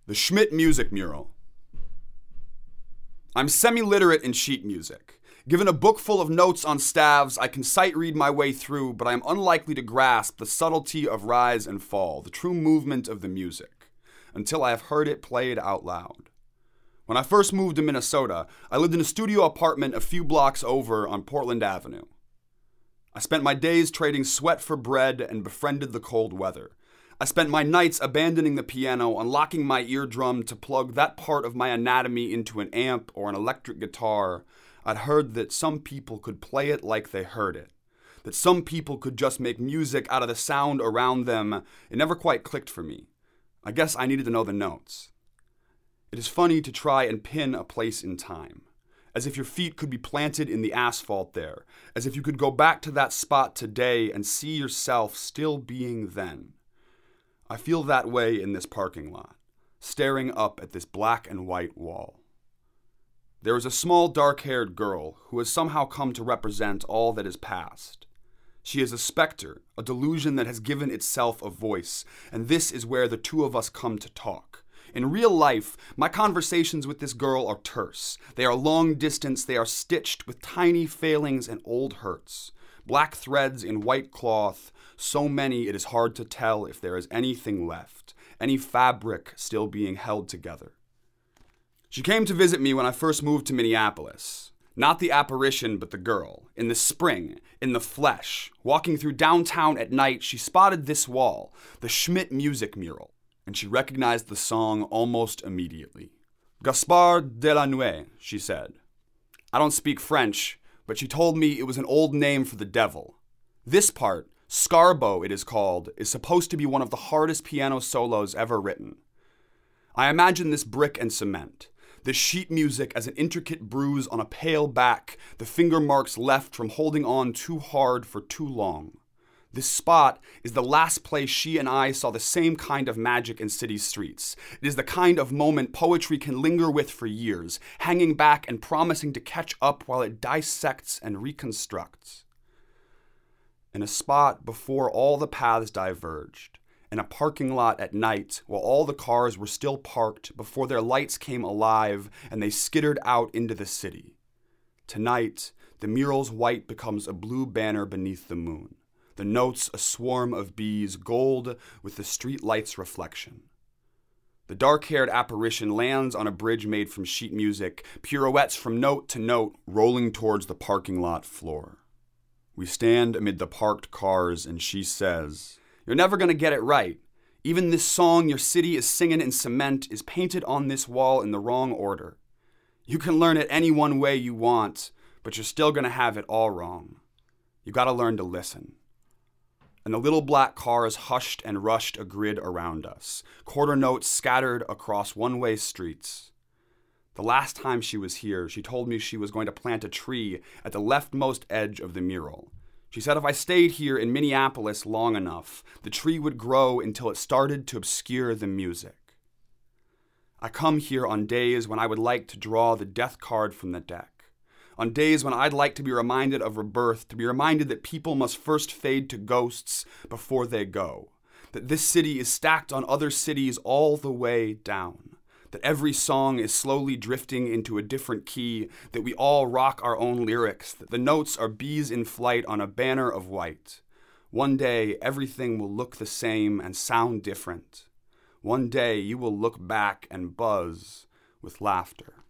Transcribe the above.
The Schmidt Music Mural. I'm semi-literate in sheet music. Given a book full of notes on staves, I can sight read my way through, but I am unlikely to grasp the subtlety of rise and fall, the true movement of the music, until I have heard it played out loud. When I first moved to Minnesota, I lived in a studio apartment a few blocks over on Portland Avenue. I spent my days trading sweat for bread and befriended the cold weather. I spent my nights abandoning the piano, unlocking my eardrum to plug that part of my anatomy into an amp or an electric guitar. I'd heard that some people could play it like they heard it, that some people could just make music out of the sound around them. It never quite clicked for me. I guess I needed to know the notes. It is funny to try and pin a place in time, as if your feet could be planted in the asphalt there, as if you could go back to that spot today and see yourself still being then. I feel that way in this parking lot, staring up at this black and white wall. There is a small dark-haired girl who has somehow come to represent all that is past. She is a specter, a delusion that has given itself a voice, and this is where the two of us come to talk. In real life, my conversations with this girl are terse. They are long distance, they are stitched with tiny failings and old hurts. Black threads in white cloth, so many it is hard to tell if there is anything left, any fabric still being held together. She came to visit me when I first moved to Minneapolis. Not the apparition, but the girl. In the spring, in the flesh. Walking through downtown at night, she spotted this wall, the Schmidt Music Mural, and she recognized the song almost immediately. Gaspard de la Nuit, she said. I don't speak French, but she told me it was an old name for the devil. This part, Scarbo it is called, is supposed to be one of the hardest piano solos ever written. I imagine this brick and cement, this sheet music as an intricate bruise on a pale back, the finger marks left from holding on too hard for too long. This spot is the last place she and I saw the same kind of magic in city streets. It is the kind of moment poetry can linger with for years, hanging back and promising to catch up while it dissects and reconstructs. In a spot before all the paths diverged, in a parking lot at night while all the cars were still parked before their lights came alive and they skittered out into the city. Tonight, the mural's white becomes a blue banner beneath the moon. The notes a swarm of bees, gold with the street light's reflection. The dark-haired apparition lands on a bridge made from sheet music, pirouettes from note to note, rolling towards the parking lot floor. We stand amid the parked cars, and she says, "You're never gonna get it right. Even this song your city is singing in cement is painted on this wall in the wrong order. You can learn it any one way you want, but you're still gonna have it all wrong. You gotta learn to listen." And the little black cars hushed and rushed a grid around us, quarter notes scattered across one-way streets. The last time she was here, she told me she was going to plant a tree at the leftmost edge of the mural. She said if I stayed here in Minneapolis long enough, the tree would grow until it started to obscure the music. I come here on days when I would like to draw the death card from the deck. On days when I'd like to be reminded of rebirth, to be reminded that people must first fade to ghosts before they go, that this city is stacked on other cities all the way down, that every song is slowly drifting into a different key, that we all rock our own lyrics, that the notes are bees in flight on a banner of white. One day, everything will look the same and sound different. One day, you will look back and buzz with laughter.